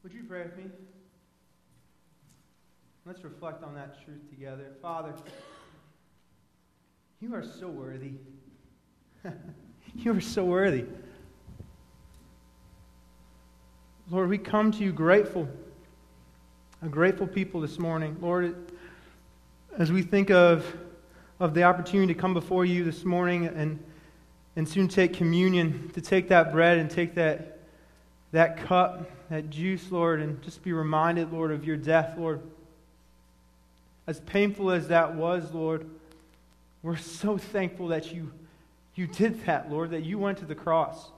Would you pray with me? Let's reflect on that truth together. Father, you are so worthy. You are so worthy. Lord, we come to you grateful. A grateful people this morning. Lord, as we think of the opportunity to come before you this morning and soon take communion, to take that bread and take that cup, that juice, Lord, and just be reminded, Lord, of your death, Lord. As painful as that was, Lord, we're so thankful that you did that, Lord, that you went to the cross.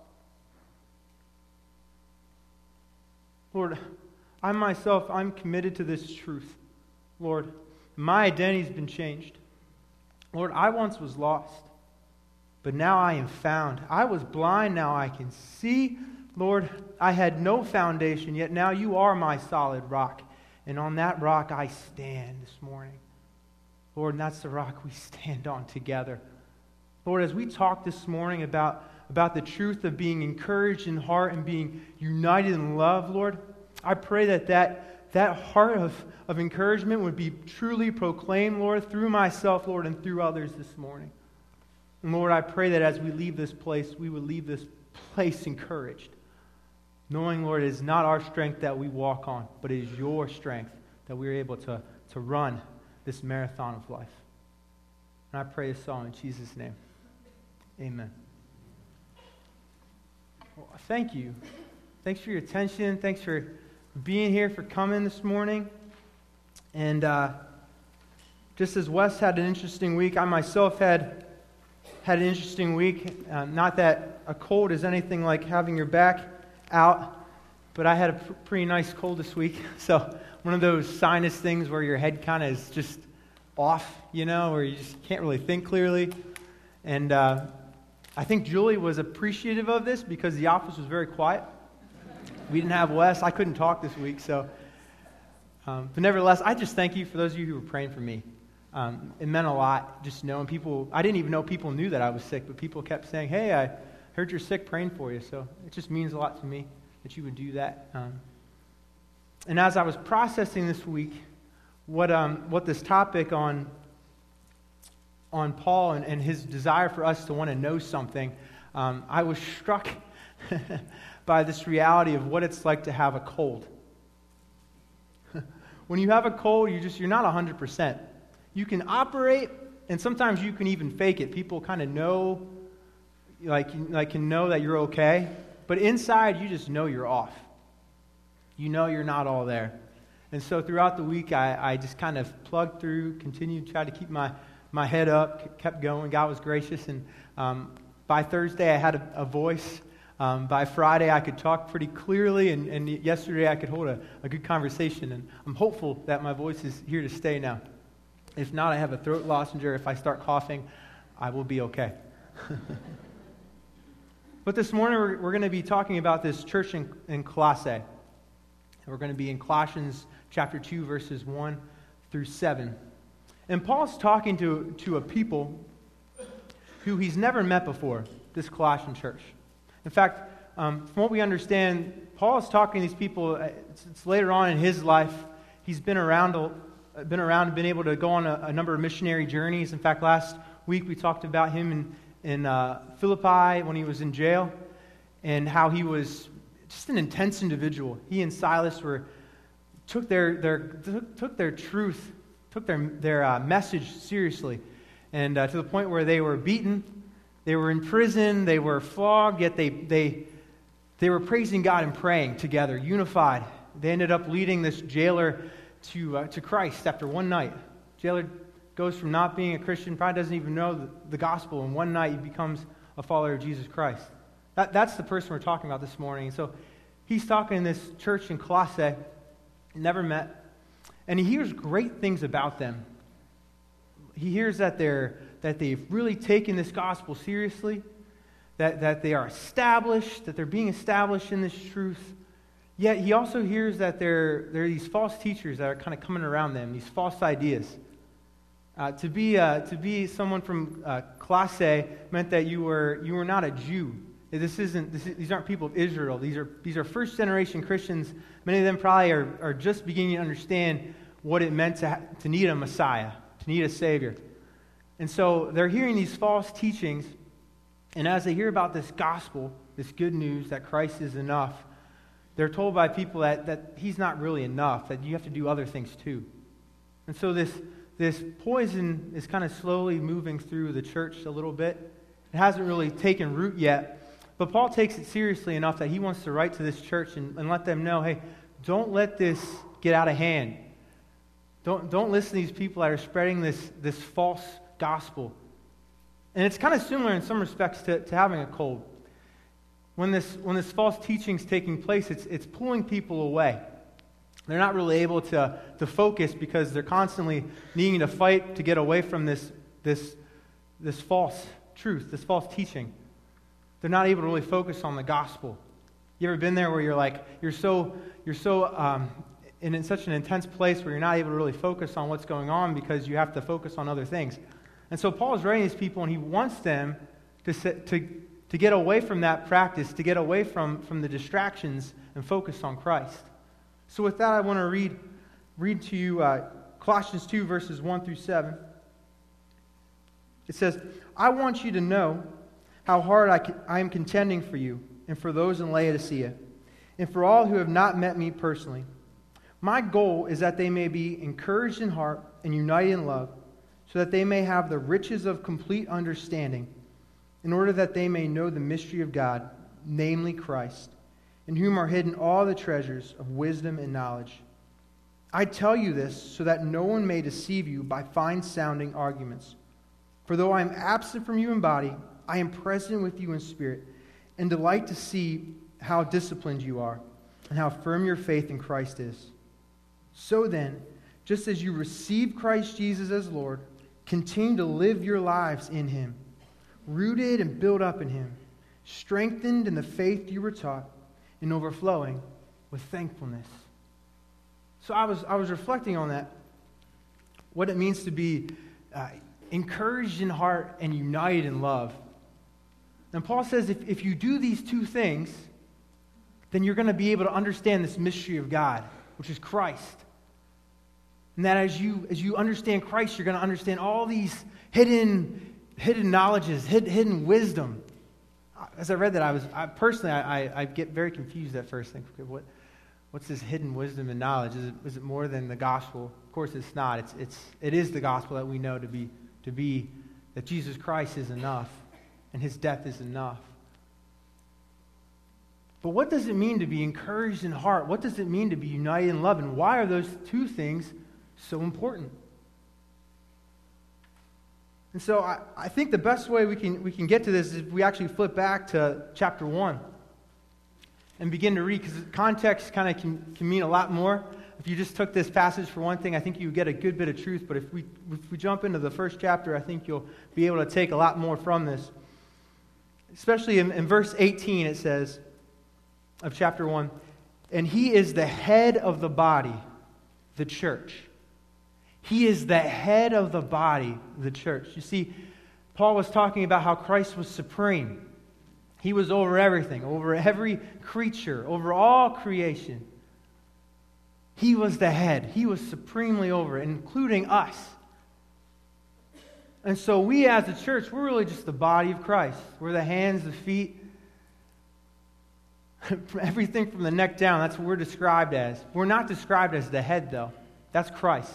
Lord, I myself, I'm committed to this truth. Lord, my identity's been changed. Lord, I once was lost, but now I am found. I was blind, now I can see. Lord, I had no foundation, yet now you are my solid rock. And on that rock I stand this morning. Lord, and that's the rock we stand on together. Lord, as we talk this morning about the truth of being encouraged in heart and being united in love, Lord, I pray that heart of encouragement would be truly proclaimed, Lord, through myself, Lord, and through others this morning. And Lord, I pray that as we leave this place, we would leave this place encouraged. Knowing, Lord, it is not our strength that we walk on, but it is your strength that we are able to run this marathon of life. And I pray this all in Jesus' name. Amen. Well, thank you. Thanks for your attention. Thanks for being here, for coming this morning. And just as Wes had an interesting week, I myself had an interesting week. Not that a cold is anything like having your back out, but I had a pretty nice cold this week. So one of those sinus things where your head kind of is just off, where you just can't really think clearly. And I think Julie was appreciative of this because the office was very quiet. We didn't have Wes. I couldn't talk this week. So, but nevertheless, I just thank you for those of you who were praying for me. It meant a lot just knowing people. I didn't even know people knew that I was sick, but people kept saying, "Hey, I heard you're sick, praying for you." So it just means a lot to me that you would do that. And as I was processing this week, what this topic on Paul and his desire for us to want to know something, I was struck by this reality of what it's like to have a cold. When you have a cold, you're not 100%. You can operate, and sometimes you can even fake it. People kind of know, can know that you're okay, but inside you just know you're off. You know you're not all there. And so throughout the week, I just kind of plugged through, continued, tried to keep my head up, kept going. God was gracious, and by Thursday I had a voice. By Friday I could talk pretty clearly, and yesterday I could hold a good conversation, and I'm hopeful that my voice is here to stay now. If not, I have a throat lozenge. If I start coughing, I will be okay. But this morning we're going to be talking about this church in Colossae. We're going to be in Colossians chapter 2, verses 1 through 7. And Paul's talking to a people who he's never met before, this Colossian church. In fact, from what we understand, Paul is talking to these people. It's later on in his life. He's been around, been able to go on a number of missionary journeys. In fact, last week we talked about him in Philippi when he was in jail, and how he was just an intense individual. He and Silas took their truth, took their message seriously, and to the point where they were beaten. They were in prison, they were flogged, yet they were praising God and praying together, unified. They ended up leading this jailer to Christ after one night. Jailer goes from not being a Christian, probably doesn't even know the gospel, and one night he becomes a follower of Jesus Christ. That's the person we're talking about this morning. So he's talking in this church in Colossae, never met, and he hears great things about them. He hears that they've really taken this gospel seriously, that they are established, that they're being established in this truth. Yet he also hears that there are these false teachers that are kind of coming around them, these false ideas. To be someone from Colossae meant that you were not a Jew. These aren't people of Israel. These are first generation Christians. Many of them probably are just beginning to understand what it meant to need a Messiah, to need a Savior. And so they're hearing these false teachings, and as they hear about this gospel, this good news that Christ is enough, they're told by people that he's not really enough, that you have to do other things too. And so this poison is kind of slowly moving through the church a little bit. It hasn't really taken root yet, but Paul takes it seriously enough that he wants to write to this church and let them know, hey, don't let this get out of hand. Don't listen to these people that are spreading this false gospel. And it's kind of similar in some respects to having a cold. When this false teaching is taking place, it's pulling people away. They're not really able to focus because they're constantly needing to fight to get away from this false truth, this false teaching. They're not able to really focus on the gospel. You ever been there where you're so in such an intense place where you're not able to really focus on what's going on because you have to focus on other things? And so Paul is writing these people, and he wants them to get away from that practice, to get away from the distractions and focus on Christ. So with that, I want to read to you Colossians 2, verses 1 through 7. It says, I want you to know how hard I am contending for you and for those in Laodicea, and for all who have not met me personally. My goal is that they may be encouraged in heart and united in love, so that they may have the riches of complete understanding, in order that they may know the mystery of God, namely Christ, in whom are hidden all the treasures of wisdom and knowledge. I tell you this so that no one may deceive you by fine-sounding arguments. For though I am absent from you in body, I am present with you in spirit, and delight to see how disciplined you are, and how firm your faith in Christ is. So then, just as you receive Christ Jesus as Lord, continue to live your lives in Him, rooted and built up in Him, strengthened in the faith you were taught, and overflowing with thankfulness. So I was reflecting on that, what it means to be encouraged in heart and united in love. And Paul says if you do these two things, then you're going to be able to understand this mystery of God, which is Christ. And that as you understand Christ, you're going to understand all these hidden knowledges, hidden wisdom. As I read that, I get very confused at first. Think, okay, what's this hidden wisdom and knowledge? Is it more than the gospel? Of course, it's not. It is the gospel that we know to be that Jesus Christ is enough, and His death is enough. But what does it mean to be encouraged in heart? What does it mean to be united in love? And why are those two things so important? And so I think the best way we can get to this is if we actually flip back to chapter 1 and begin to read, because context kind of can mean a lot more. If you just took this passage for one thing, I think you would get a good bit of truth. But if we jump into the first chapter, I think you'll be able to take a lot more from this. Especially in verse 18, it says, of chapter 1, and He is the head of the body, the church. He is the head of the body, the church. You see, Paul was talking about how Christ was supreme. He was over everything, over every creature, over all creation. He was the head. He was supremely over it, including us. And so we as a church, we're really just the body of Christ. We're the hands, the feet, everything from the neck down. That's what we're described as. We're not described as the head, though. That's Christ.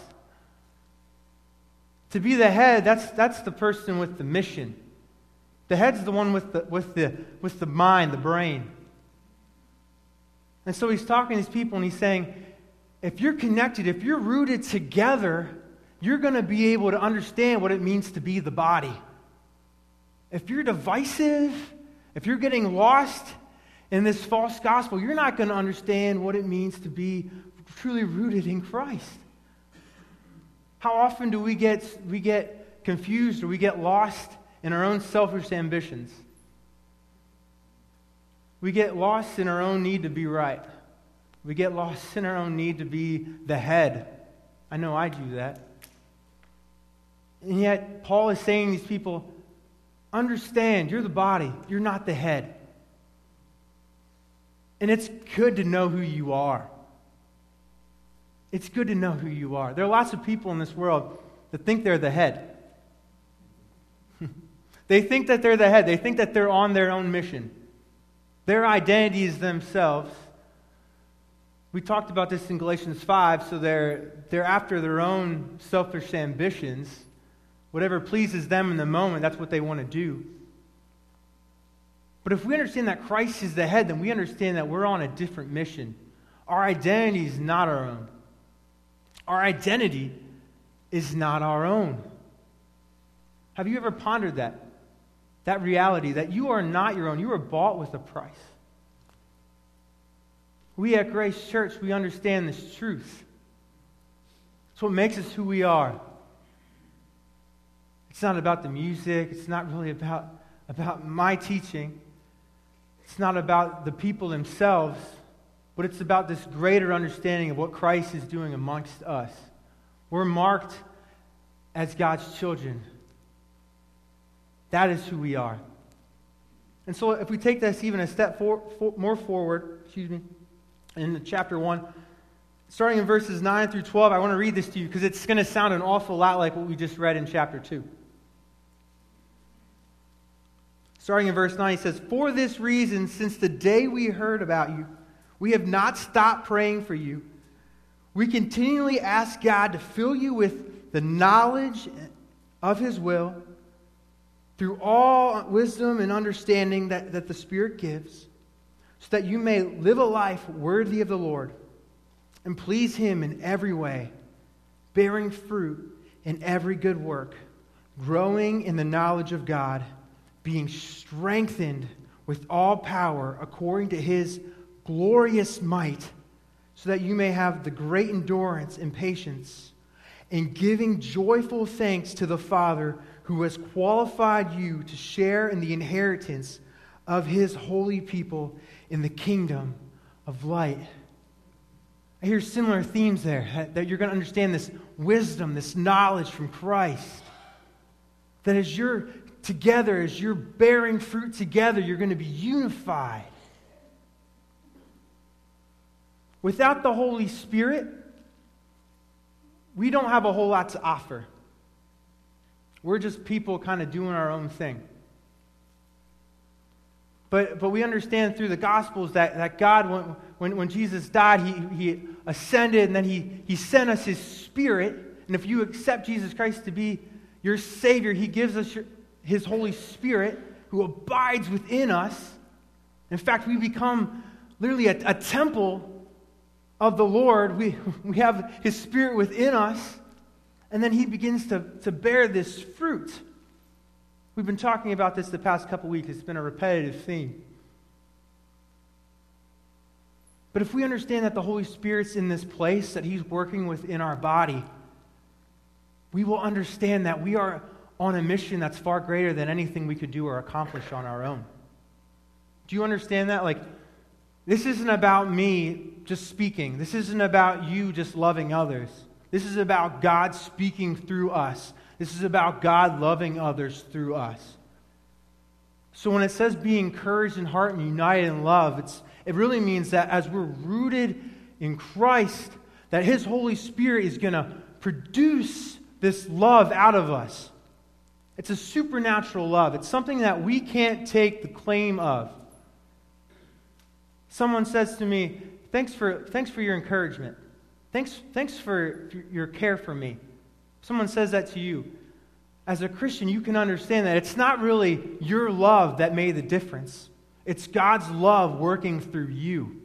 To be the head, that's the person with the mission. The head's the one with the mind, the brain. And so he's talking to these people and he's saying, if you're connected, if you're rooted together, you're going to be able to understand what it means to be the body. If you're divisive, if you're getting lost in this false gospel, you're not going to understand what it means to be truly rooted in Christ. How often do we get confused or we get lost in our own selfish ambitions? We get lost in our own need to be right. We get lost in our own need to be the head. I know I do that. And yet, Paul is saying to these people, understand, you're the body, you're not the head. And it's good to know who you are. It's good to know who you are. There are lots of people in this world that think they're the head. They think that they're the head. They think that they're on their own mission. Their identity is themselves. We talked about this in Galatians 5, so they're after their own selfish ambitions. Whatever pleases them in the moment, that's what they want to do. But if we understand that Christ is the head, then we understand that we're on a different mission. Our identity is not our own. Our identity is not our own. Have you ever pondered that? That reality, that you are not your own. You are bought with a price. We at Grace Church, we understand this truth. It's what makes us who we are. It's not about the music. It's not really about my teaching. It's not about the people themselves, but it's about this greater understanding of what Christ is doing amongst us. We're marked as God's children. That is who we are. And so if we take this even a step more forward, in chapter 1, starting in verses 9 through 12, I want to read this to you because it's going to sound an awful lot like what we just read in chapter 2. Starting in verse 9, he says, "For this reason, since the day we heard about you, we have not stopped praying for you. We continually ask God to fill you with the knowledge of His will, through all wisdom and understanding that the Spirit gives, so that you may live a life worthy of the Lord and please Him in every way, bearing fruit in every good work, growing in the knowledge of God, being strengthened with all power according to His glorious might, so that you may have the great endurance and patience, and giving joyful thanks to the Father who has qualified you to share in the inheritance of His holy people in the kingdom of light." I hear similar themes there, that you're going to understand this wisdom, this knowledge from Christ. That as you're together, as you're bearing fruit together, you're going to be unified. Without the Holy Spirit, we don't have a whole lot to offer. We're just people kind of doing our own thing. But we understand through the Gospels that God, when Jesus died, He ascended, and then He sent us His Spirit. And if you accept Jesus Christ to be your Savior, He gives us His Holy Spirit who abides within us. In fact, we become literally a temple of the Lord. We have His Spirit within us. And then He begins to bear this fruit. We've been talking about this the past couple weeks. It's been a repetitive theme. But if we understand that the Holy Spirit's in this place, that He's working within our body, we will understand that we are on a mission that's far greater than anything we could do or accomplish on our own. Do you understand that? Like, this isn't about me just speaking. This isn't about you just loving others. This is about God speaking through us. This is about God loving others through us. So when it says be encouraged in heart and united in love, it really means that as we're rooted in Christ, that His Holy Spirit is going to produce this love out of us. It's a supernatural love. It's something that we can't take the claim of. Someone says to me, thanks for your encouragement. Thanks for your care for me. Someone says that to you. As a Christian, you can understand that it's not really your love that made the difference. It's God's love working through you.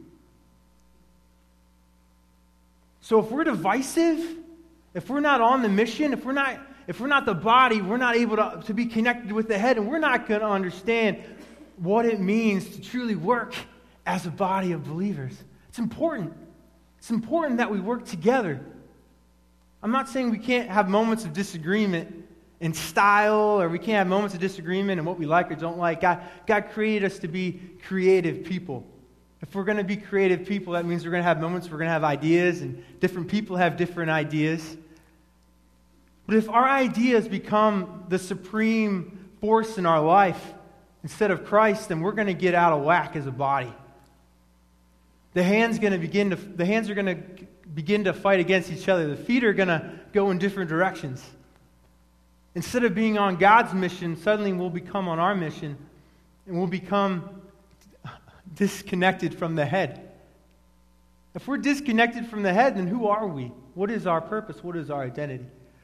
So if we're divisive, if we're not on the mission, if we're not the body, we're not able to be connected with the head, and we're not going to understand what it means to truly work as a body of believers. It's important. It's important that we work together. I'm not saying we can't have moments of disagreement in style, or we can't have moments of disagreement in what we like or don't like. God created us to be creative people. If we're going to be creative people, that means we're going to have moments, we're going to have ideas, and different people have different ideas. But if our ideas become the supreme force in our life instead of Christ, then we're going to get out of whack as a body. The hands are going to begin to fight against each other. The feet are going to go in different directions. Instead of being on God's mission, suddenly we'll become on our mission, and we'll become disconnected from the head. If we're disconnected from the head, then who are we? What is our purpose? What is our identity?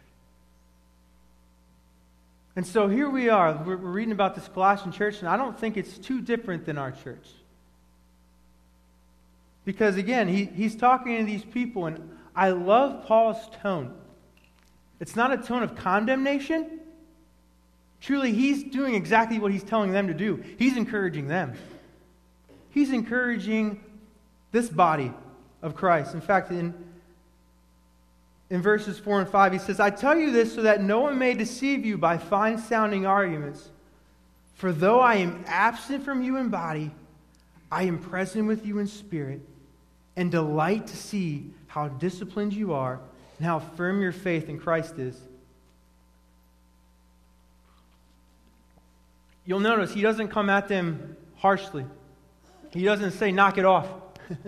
And so here we are. We're reading about this Colossian church, and I don't think it's too different than our church. Because again, he's talking to these people, and I love Paul's tone. It's not a tone of condemnation. Truly, he's doing exactly what he's telling them to do. He's encouraging them. He's encouraging this body of Christ. In fact, in verses 4 and 5, he says, I tell you this so that no one may deceive you by fine-sounding arguments. For though I am absent from you in body, I am present with you in spirit, and delight to see how disciplined you are and how firm your faith in Christ is. You'll notice he doesn't come at them harshly. He doesn't say, knock it off.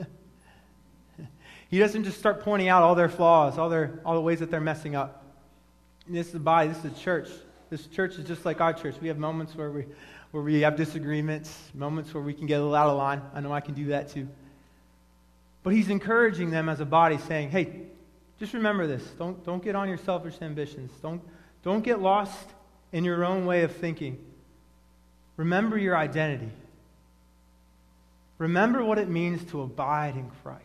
He doesn't just start pointing out all their flaws, all the ways that they're messing up. And this is a body, this is a church. This church is just like our church. We have moments where we have disagreements, moments where we can get a little out of line. I know I can do that too. But he's encouraging them as a body, saying, hey, just remember this. Don't get on your selfish ambitions. Don't get lost in your own way of thinking. Remember your identity. Remember what it means to abide in Christ.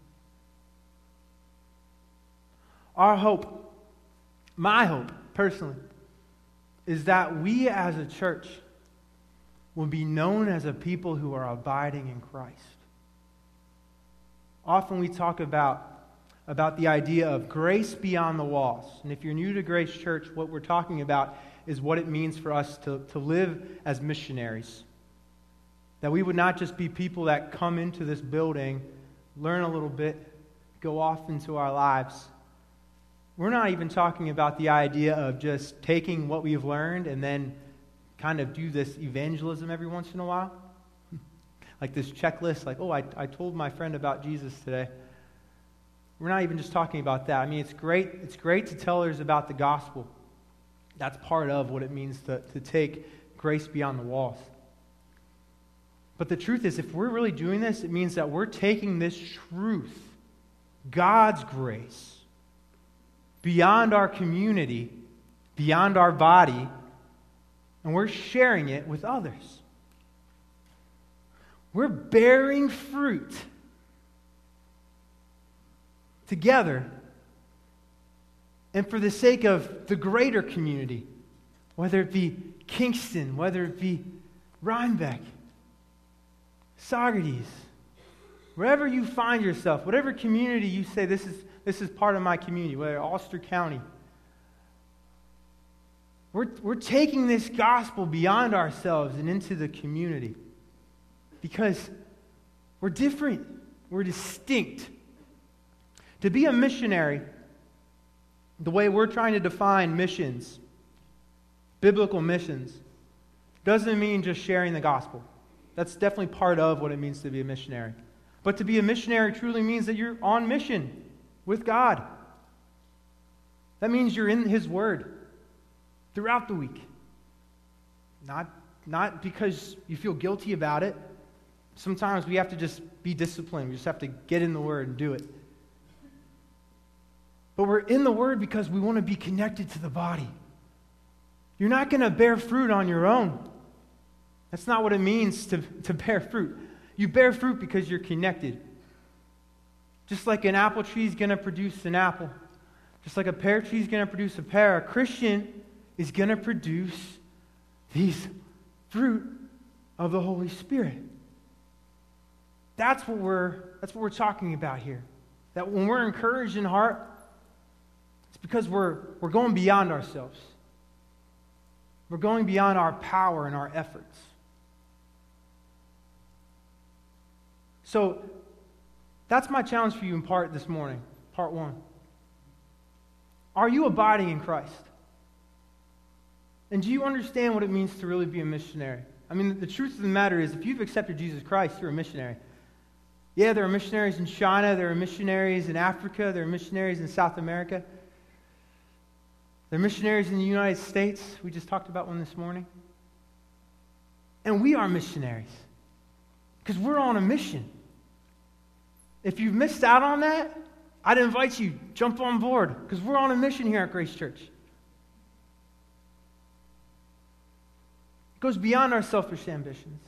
Our hope, my hope, personally, is that we as a church will be known as a people who are abiding in Christ. Often we talk about the idea of grace beyond the walls. And if you're new to Grace Church, what we're talking about is what it means for us to live as missionaries. That we would not just be people that come into this building, learn a little bit, go off into our lives. We're not even talking about the idea of just taking what we've learned and then kind of do this evangelism every once in a while. Like this checklist, like, oh, I told my friend about Jesus today. We're not even just talking about that. I mean, it's great to tell others about the gospel. That's part of what it means to take grace beyond the walls. But the truth is, if we're really doing this, it means that we're taking this truth, God's grace, beyond our community, beyond our body, and we're sharing it with others. We're bearing fruit together and for the sake of the greater community, whether it be Kingston, whether it be Rhinebeck, Saugerties, wherever you find yourself, whatever community you say, this is part of my community, whether Ulster County. We're taking this gospel beyond ourselves and into the community because we're different. We're distinct. To be a missionary, the way we're trying to define missions, biblical missions, doesn't mean just sharing the gospel. That's definitely part of what it means to be a missionary. But to be a missionary truly means that you're on mission with God. That means you're in His Word throughout the week. Not because you feel guilty about it. Sometimes we have to just be disciplined. We just have to get in the Word and do it. But we're in the Word because we want to be connected to the body. You're not going to bear fruit on your own. That's not what it means to bear fruit. You bear fruit because you're connected. Just like an apple tree is going to produce an apple, just like a pear tree is going to produce a pear, a Christian is going to produce these fruit of the Holy Spirit. That's what we're talking about here. That when we're encouraged in heart, it's because we're going beyond ourselves. We're going beyond our power and our efforts. So, that's my challenge for you in part this morning, part one. Are you abiding in Christ? And do you understand what it means to really be a missionary? I mean, the truth of the matter is, if you've accepted Jesus Christ, you're a missionary. Yeah, there are missionaries in China, there are missionaries in Africa, there are missionaries in South America. There are missionaries in the United States. We just talked about one this morning. And we are missionaries because we're on a mission. If you've missed out on that, I'd invite you, jump on board, because we're on a mission here at Grace Church. It goes beyond our selfish ambitions.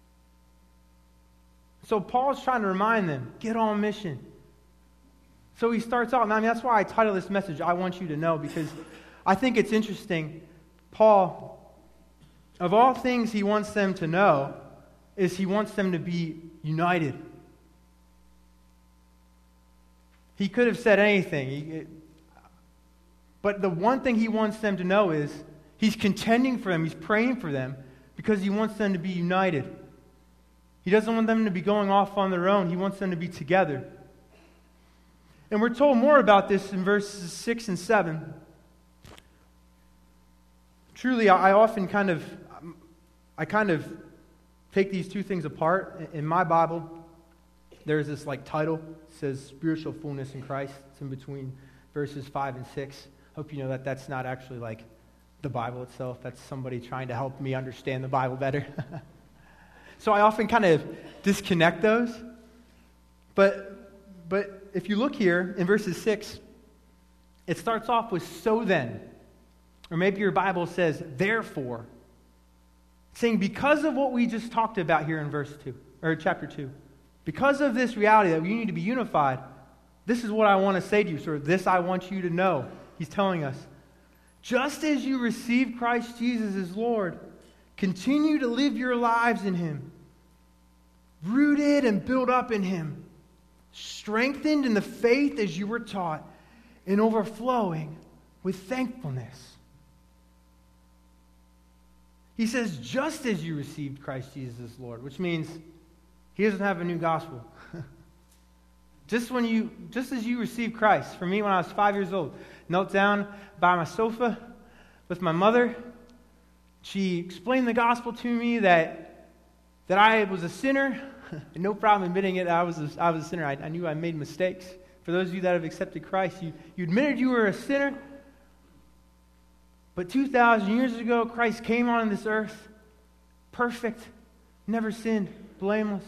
So Paul's trying to remind them, get on mission. So he starts off, and that's why I titled this message, I Want You to Know, because I think it's interesting. Paul, of all things he wants them to know, is he wants them to be united. He could have said anything. But the one thing he wants them to know is he's contending for them, he's praying for them, because he wants them to be united. He doesn't want them to be going off on their own. He wants them to be together. And we're told more about this in verses 6 and 7. Truly, I often kind of take these two things apart. In my Bible, there's this title. It says spiritual fullness in Christ. It's in between verses 5 and 6. Hope you know that that's not actually the Bible itself. That's somebody trying to help me understand the Bible better. So I often kind of disconnect those. But if you look here in verses 6, it starts off with so then. Or maybe your Bible says therefore. Saying because of what we just talked about here in verse 2, or chapter 2. Because of this reality that we need to be unified, this is what I want to say to you, sir. This I want you to know. He's telling us. Just as you receive Christ Jesus as Lord, continue to live your lives in Him, rooted and built up in Him, strengthened in the faith as you were taught, and overflowing with thankfulness. He says, just as you received Christ Jesus as Lord, which means He doesn't have a new gospel. Just as you received Christ. For me, when I was 5 years old, knelt down by my sofa with my mother. She explained the gospel to me that I was a sinner. No problem admitting it. I was a sinner. I knew I made mistakes. For those of you that have accepted Christ, you admitted you were a sinner. But 2,000 years ago, Christ came on this earth, perfect, never sinned, blameless.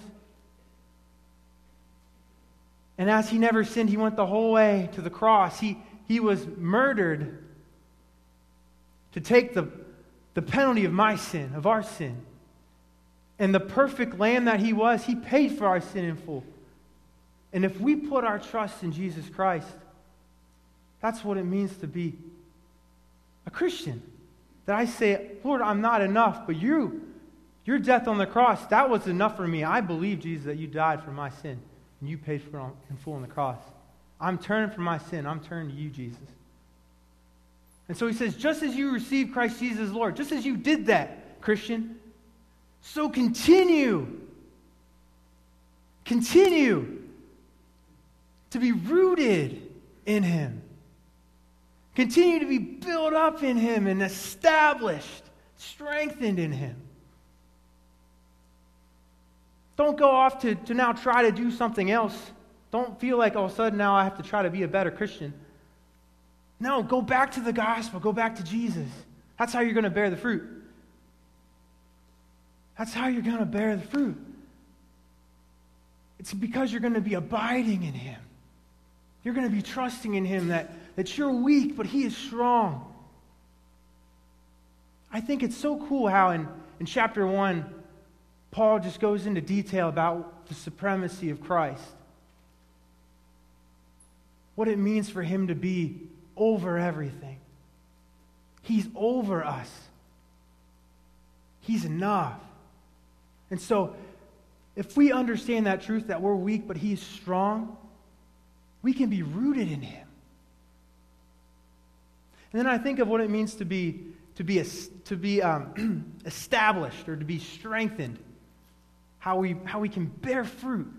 And as He never sinned, He went the whole way to the cross. He was murdered to take the penalty of my sin, of our sin. And the perfect Lamb that He was, He paid for our sin in full. And if we put our trust in Jesus Christ, that's what it means to be a Christian. That I say, Lord, I'm not enough, but your death on the cross, that was enough for me. I believe, Jesus, that you died for my sin, and you paid for it in full on the cross. I'm turning from my sin. I'm turning to you, Jesus. And so He says, just as you received Christ Jesus as Lord, just as you did that, Christian, so continue to be rooted in Him. Continue to be built up in Him and established, strengthened in Him. Don't go off to now try to do something else. Don't feel like all of a sudden now I have to try to be a better Christian. No, go back to the gospel. Go back to Jesus. That's how you're going to bear the fruit. That's how you're going to bear the fruit. It's because you're going to be abiding in Him. You're going to be trusting in Him that you're weak, but He is strong. I think it's so cool how in chapter 1, Paul just goes into detail about the supremacy of Christ. What it means for Him to be over everything. He's over us. He's enough. And so, if we understand that truth that we're weak, but He's strong, we can be rooted in Him. And then I think of what it means to be established or to be strengthened. How we can bear fruit.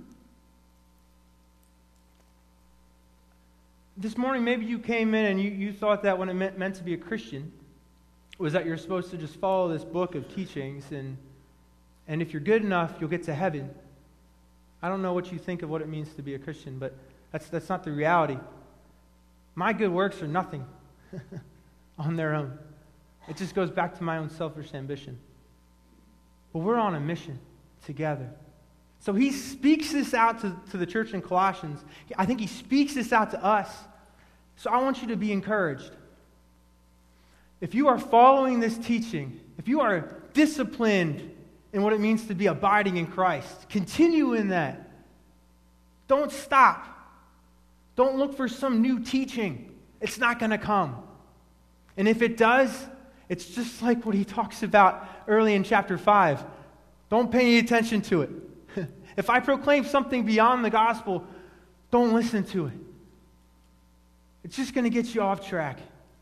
This morning, maybe you came in and you thought that what it meant to be a Christian was that you're supposed to just follow this book of teachings, and if you're good enough, you'll get to heaven. I don't know what you think of what it means to be a Christian, but that's not the reality. My good works are nothing on their own. It just goes back to my own selfish ambition. But we're on a mission together. So he speaks this out to the church in Colossians. I think he speaks this out to us. So I want you to be encouraged. If you are following this teaching, if you are disciplined in what it means to be abiding in Christ, continue in that. Don't stop. Don't look for some new teaching. It's not going to come. And if it does, it's just like what he talks about early in chapter 5. Don't pay any attention to it. If I proclaim something beyond the gospel, don't listen to it. It's just going to get you off track.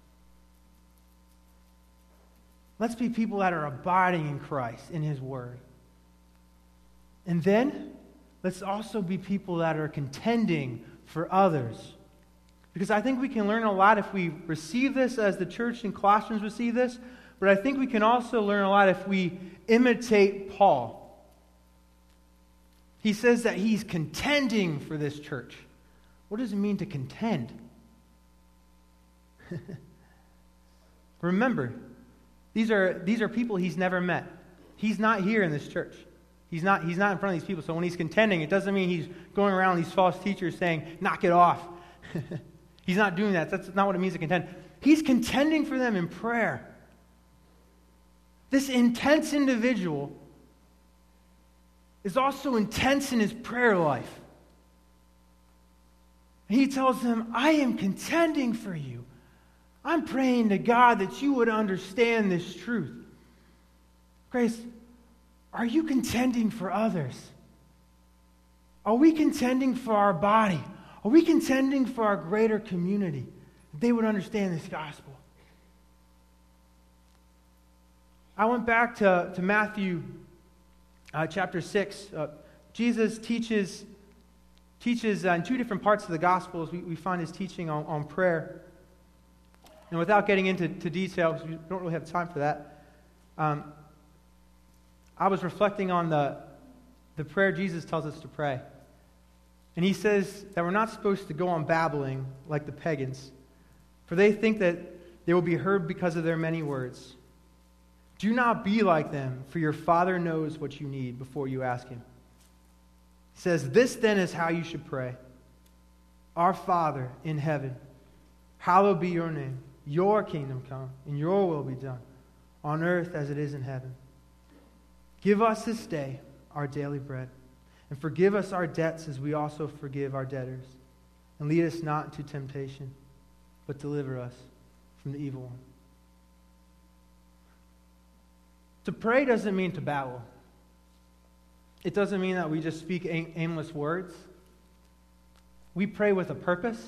Let's be people that are abiding in Christ, in his word. And then, let's also be people that are contending for others. Because I think we can learn a lot if we receive this as the church in Colossians received this, but I think we can also learn a lot if we imitate Paul. He says that he's contending for this church. What does it mean to contend? Remember, these are people he's never met. He's not here in this church. He's not in front of these people. So when he's contending, it doesn't mean he's going around these false teachers saying, knock it off. He's not doing that. That's not what it means to contend. He's contending for them in prayer. This intense individual is also intense in his prayer life. And he tells them, I am contending for you. I'm praying to God that you would understand this truth. Grace, are you contending for others? Are we contending for our body? Are we contending for our greater community? That they would understand this gospel. I went back to Matthew chapter 6. Jesus teaches in two different parts of the Gospels. We find his teaching on prayer. And without getting into detail, because we don't really have time for that, I was reflecting on the prayer Jesus tells us to pray. And he says that we're not supposed to go on babbling like the pagans, for they think that they will be heard because of their many words. Do not be like them, for your Father knows what you need before you ask him. He says, this then is how you should pray. Our Father in heaven, hallowed be your name. Your kingdom come, and your will be done, on earth as it is in heaven. Give us this day our daily bread, and forgive us our debts as we also forgive our debtors. And lead us not into temptation, but deliver us from the evil one. To pray doesn't mean to babble. It doesn't mean that we just speak aimless words. We pray with a purpose.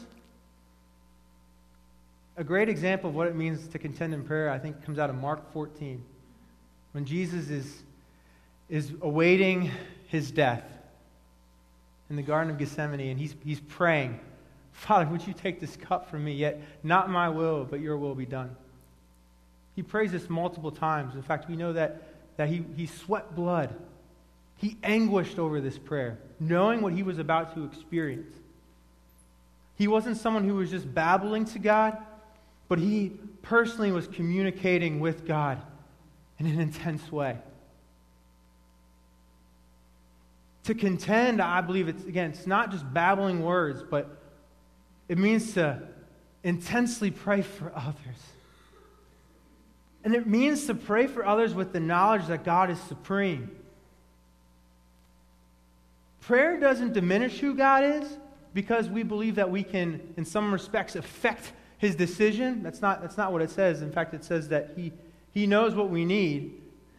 A great example of what it means to contend in prayer, I think, comes out of Mark 14. When Jesus is awaiting his death in the Garden of Gethsemane, and he's praying, Father, would you take this cup from me, yet not my will, but your will be done. He prays this multiple times. In fact, we know that he sweat blood. He anguished over this prayer, knowing what he was about to experience. He wasn't someone who was just babbling to God, but he personally was communicating with God in an intense way. To contend, I believe it's not just babbling words, but it means to intensely pray for others. And it means to pray for others with the knowledge that God is supreme. Prayer doesn't diminish who God is because we believe that we can, in some respects, affect his decision. That's not what it says. In fact, it says that he knows what we need.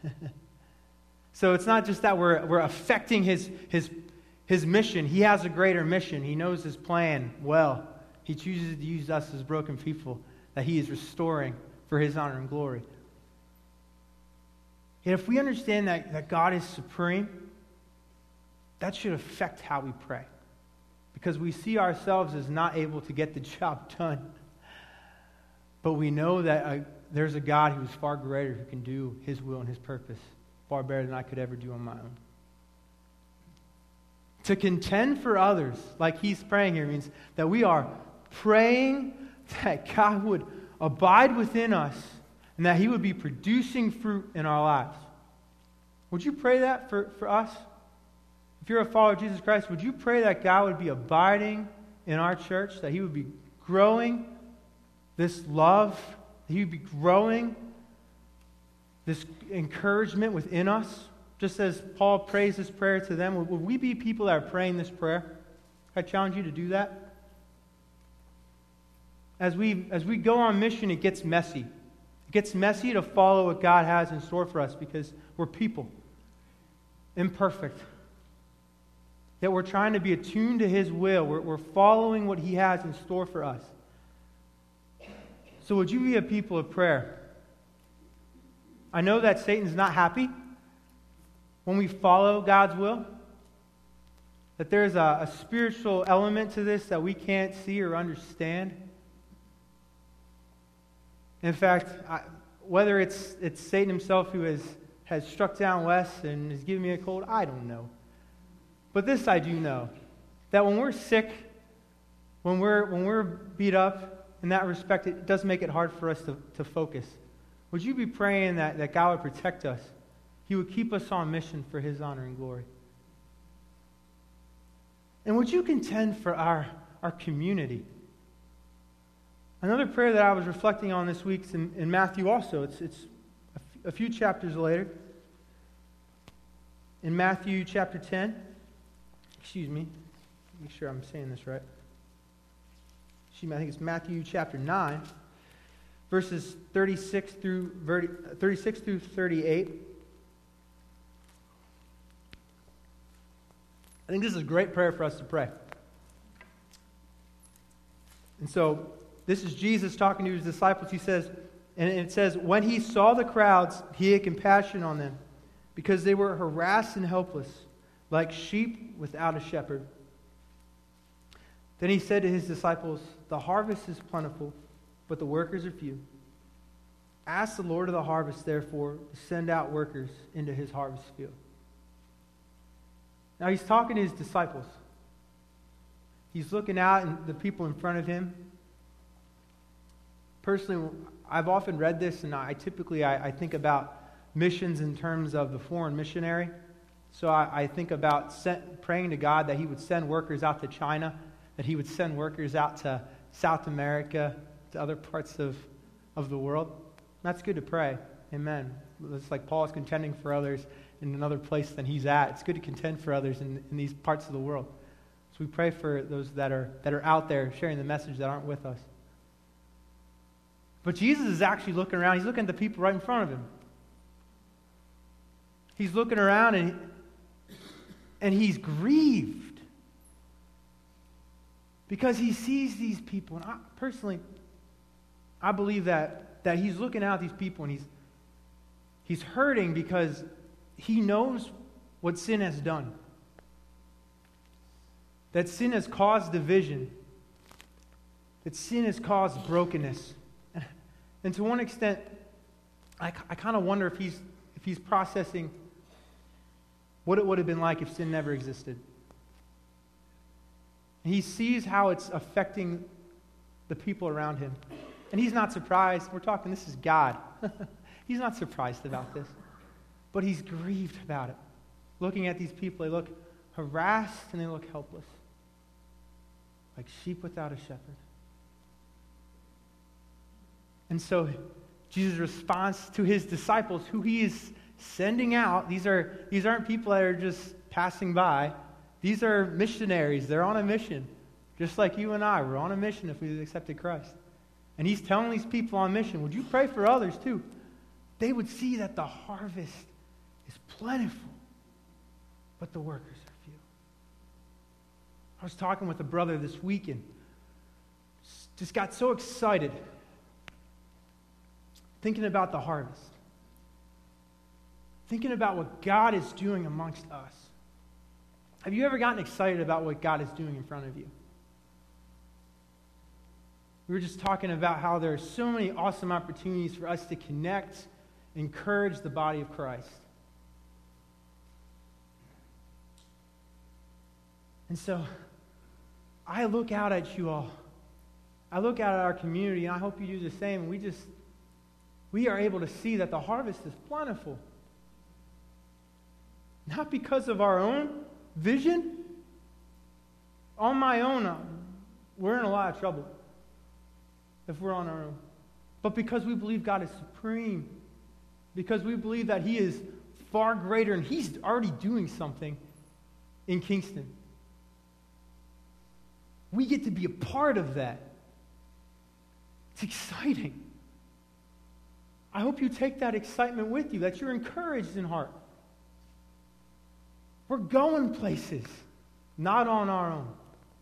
So it's not just that we're affecting his mission. He has a greater mission. He knows his plan well. He chooses to use us as broken people that he is restoring for his honor and glory. And if we understand that God is supreme, that should affect how we pray. Because we see ourselves as not able to get the job done. But we know that there's a God who is far greater, who can do his will and his purpose far better than I could ever do on my own. To contend for others, like he's praying here, means that we are praying that God would abide within us and that he would be producing fruit in our lives. Would you pray that for us? If you're a follower of Jesus Christ, would you pray that God would be abiding in our church, that he would be growing this love, that he would be growing this encouragement within us? Just as Paul prays this prayer to them, would we be people that are praying this prayer? I challenge you to do that. As we go on mission, it gets messy. It gets messy to follow what God has in store for us because we're people, imperfect. That we're trying to be attuned to his will. We're following what he has in store for us. So would you be a people of prayer? I know that Satan's not happy when we follow God's will, that there's a spiritual element to this that we can't see or understand. In fact, whether it's Satan himself who has struck down Wes and is giving me a cold, I don't know. But this I do know, that when we're sick, when we're beat up, in that respect, it does make it hard for us to focus. Would you be praying that God would protect us? He would keep us on mission for his honor and glory. And would you contend for our community? Another prayer that I was reflecting on this week is in Matthew also. It's a few chapters later. In Matthew chapter 10, make sure I'm saying this right. I think it's Matthew chapter 9, verses 36 through 38. I think this is a great prayer for us to pray. And so, this is Jesus talking to his disciples. He says, and it says, when he saw the crowds, he had compassion on them, because they were harassed and helpless, like sheep without a shepherd. Then he said to his disciples, the harvest is plentiful, but the workers are few. Ask the Lord of the harvest, therefore, to send out workers into his harvest field. Now he's talking to his disciples. He's looking out at the people in front of him. Personally, I've often read this, and I think about missions in terms of the foreign missionary. So I think about praying to God that he would send workers out to China, that he would send workers out to South America, to other parts of the world. That's good to pray. Amen. It's like Paul is contending for others in another place than he's at. It's good to contend for others in these parts of the world. So we pray for those that are out there sharing the message that aren't with us. But Jesus is actually looking around. He's looking at the people right in front of him. He's looking around and he's grieved because he sees these people. And I believe that he's looking out at these people and he's hurting because he knows what sin has done. That sin has caused division. That sin has caused brokenness. And to one extent, I kind of wonder if he's processing what it would have been like if sin never existed. And he sees how it's affecting the people around him. And he's not surprised. We're talking, this is God. He's not surprised about this. But he's grieved about it. Looking at these people, they look harassed and they look helpless. Like sheep without a shepherd. And so Jesus' response to his disciples, who he is sending out, these aren't people that are just passing by. These are missionaries. They're on a mission. Just like you and I. We're on a mission if we've accepted Christ. And he's telling these people on mission, would you pray for others too? They would see that the harvest is plentiful, but the workers are few. I was talking with a brother this weekend. Just got so excited thinking about the harvest. Thinking about what God is doing amongst us. Have you ever gotten excited about what God is doing in front of you? We were just talking about how there are so many awesome opportunities for us to connect, encourage the body of Christ. And so I look out at you all. I look out at our community, and I hope you do the same. We are able to see that the harvest is plentiful. Not because of our own vision. On my own, we're in a lot of trouble if we're on our own. But because we believe God is supreme, because we believe that He is far greater, and He's already doing something in Kingston. We get to be a part of that. It's exciting. I hope you take that excitement with you, that you're encouraged in heart. We're going places, not on our own.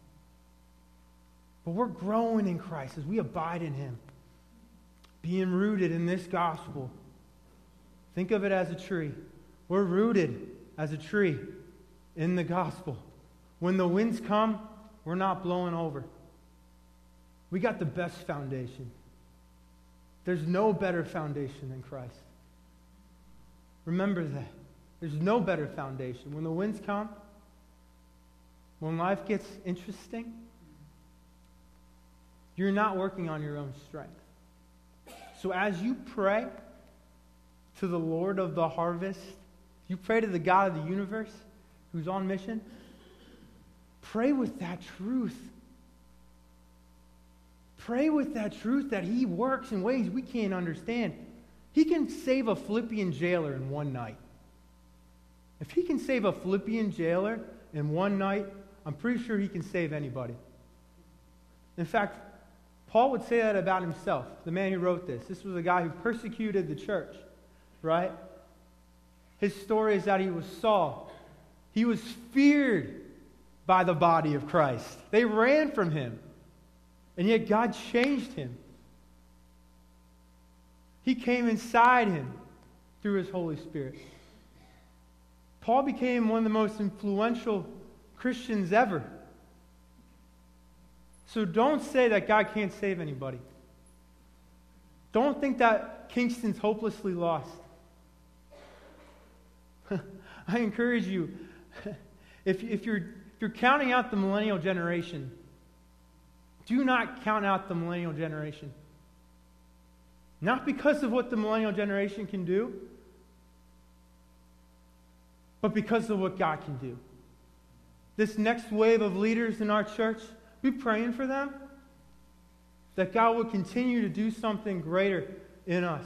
But we're growing in Christ as we abide in Him, being rooted in this gospel. Think of it as a tree. We're rooted as a tree in the gospel. When the winds come, we're not blowing over. We got the best foundation. There's no better foundation than Christ. Remember that. There's no better foundation. When the winds come, when life gets interesting, you're not working on your own strength. So as you pray to the Lord of the harvest, you pray to the God of the universe who's on mission, pray with that truth. Pray with that truth that He works in ways we can't understand. He can save a Philippian jailer in one night. If He can save a Philippian jailer in one night, I'm pretty sure He can save anybody. In fact, Paul would say that about himself, the man who wrote this. This was a guy who persecuted the church, right? His story is that he was Saul. He was feared by the body of Christ. They ran from him. And yet God changed him. He came inside him through His Holy Spirit. Paul became one of the most influential Christians ever. So don't say that God can't save anybody. Don't think that Kingston's hopelessly lost. I encourage you, if you're counting out the millennial generation, do not count out the millennial generation. Not because of what the millennial generation can do, but because of what God can do. This next wave of leaders in our church, we're praying for them, that God will continue to do something greater in us.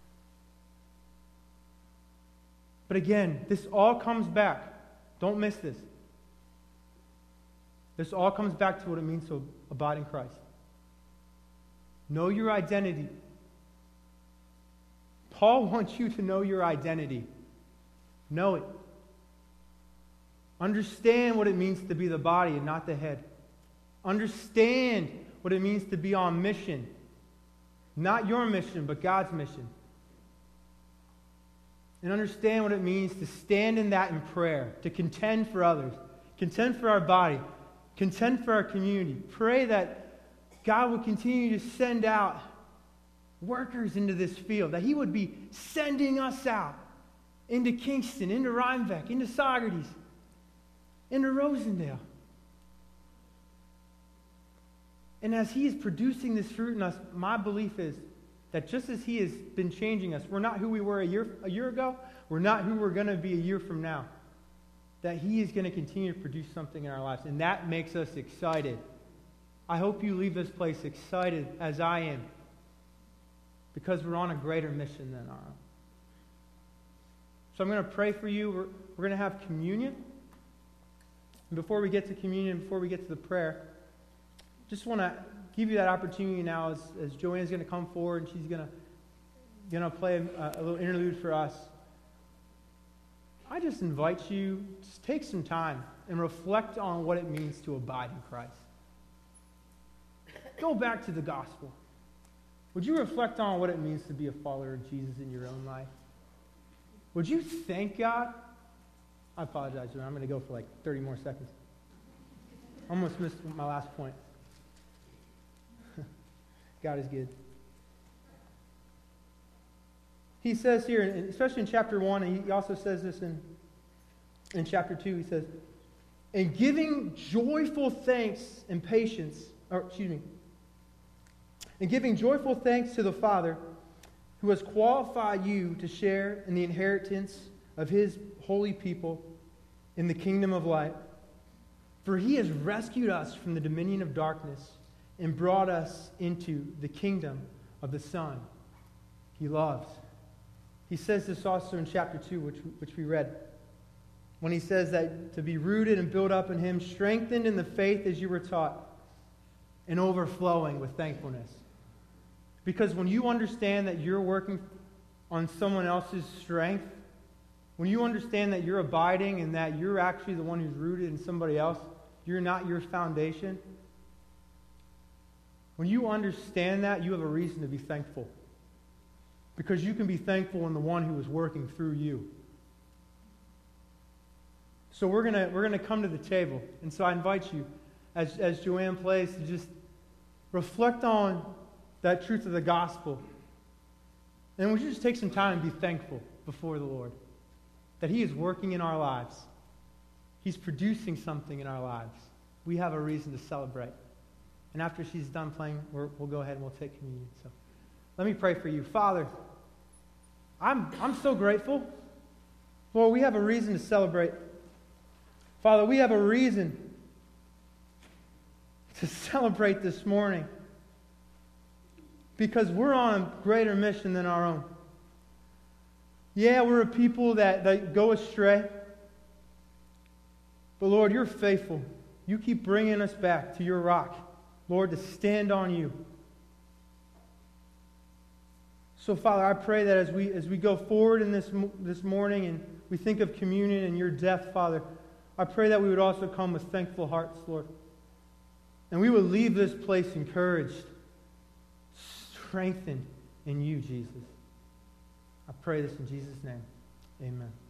But again, this all comes back. Don't miss this. This all comes back to what it means to abide in Christ. Know your identity. Paul wants you to know your identity. Know it. Understand what it means to be the body and not the head. Understand what it means to be on mission. Not your mission, but God's mission. And understand what it means to stand in that in prayer, to contend for others, contend for our body, contend for our community. Pray that God will continue to send out workers into this field, that He would be sending us out into Kingston, into Rhinebeck, into Saugerties, into Rosendale. And as He is producing this fruit in us, my belief is that just as He has been changing us, we're not who we were a year ago, we're not who we're going to be a year from now. That He is going to continue to produce something in our lives, and that makes us excited. I hope you leave this place excited as I am, because we're on a greater mission than our own. So I'm going to pray for you. We're going to have communion. And before we get to communion, before we get to the prayer, just want to give you that opportunity now as Joanne's going to come forward and she's going to play a little interlude for us. I just invite you to take some time and reflect on what it means to abide in Christ. Go back to the gospel. Would you reflect on what it means to be a follower of Jesus in your own life? Would you thank God? I apologize, I'm going to go for like 30 more seconds. Almost missed my last point. God is good. He says here, especially in chapter 1, and he also says this in chapter 2, he says, and giving joyful thanks and giving joyful thanks to the Father who has qualified you to share in the inheritance of his holy people in the kingdom of light. For he has rescued us from the dominion of darkness and brought us into the kingdom of the Son he loves. He says this also in chapter 2, which we read, when he says that to be rooted and built up in him, strengthened in the faith as you were taught, and overflowing with thankfulness. Because when you understand that you're working on someone else's strength, when you understand that you're abiding and that you're actually the one who's rooted in somebody else, you're not your foundation. When you understand that, you have a reason to be thankful. Because you can be thankful in the one who is working through you. So we're gonna come to the table. And so I invite you, as Joanne plays, to just reflect on that truth of the gospel. And would you just take some time and be thankful before the Lord that he is working in our lives. He's producing something in our lives. We have a reason to celebrate. And after she's done playing, we'll go ahead and we'll take communion. So let me pray for you. Father, I'm so grateful. Lord, we have a reason to celebrate. Father, we have a reason to celebrate this morning because we're on a greater mission than our own. Yeah, we're a people that go astray. But Lord, you're faithful. You keep bringing us back to your rock, Lord, to stand on you. So, Father, I pray that as we go forward in this morning and we think of communion and your death, Father, I pray that we would also come with thankful hearts, Lord. And we would leave this place encouraged, strengthened in you, Jesus. I pray this in Jesus' name. Amen.